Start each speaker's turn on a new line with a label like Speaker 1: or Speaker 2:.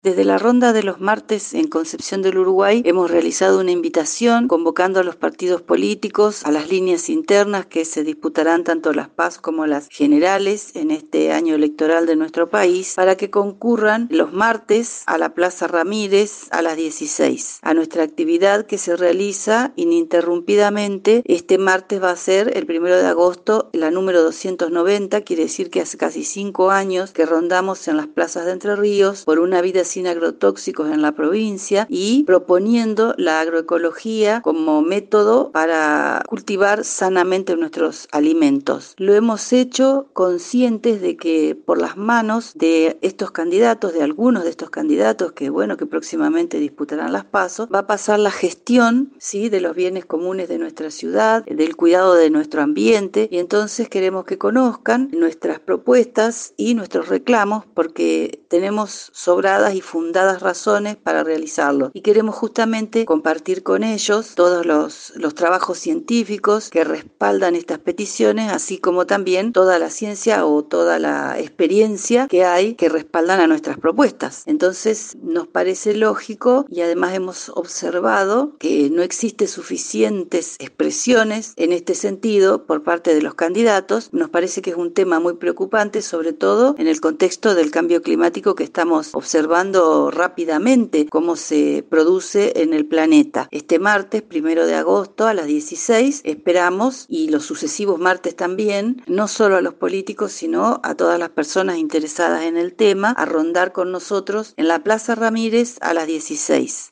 Speaker 1: Desde la ronda de los martes en Concepción del Uruguay hemos realizado una invitación convocando a los partidos políticos, a las líneas internas que se disputarán tanto las PAS como las generales en este año electoral de nuestro país, para que concurran los martes a la Plaza Ramírez a las 16, a nuestra actividad que se realiza ininterrumpidamente. Este martes va a ser el 1 de agosto, la número 290, quiere decir que hace casi 5 años que rondamos en las plazas de Entre Ríos por una vida sin agrotóxicos en la provincia y proponiendo la agroecología como método para cultivar sanamente nuestros alimentos. Lo hemos hecho conscientes de que por las manos de estos candidatos, de algunos de estos candidatos que próximamente disputarán las PASO, va a pasar la gestión, ¿sí?, de los bienes comunes de nuestra ciudad, del cuidado de nuestro ambiente, y entonces queremos que conozcan nuestras propuestas y nuestros reclamos porque tenemos sobradas y fundadas razones para realizarlo, y queremos justamente compartir con ellos todos los trabajos científicos que respaldan estas peticiones, así como también toda la ciencia o toda la experiencia que hay que respaldan a nuestras propuestas. Entonces nos parece lógico, y además hemos observado que no existe suficientes expresiones en este sentido por parte de los candidatos. Nos parece que es un tema muy preocupante, sobre todo en el contexto del cambio climático que estamos observando rápidamente cómo se produce en el planeta. Este martes, 1 de agosto a las 16, esperamos, y los sucesivos martes también, no solo a los políticos, sino a todas las personas interesadas en el tema, a rondar con nosotros en la Plaza Ramírez a las 16.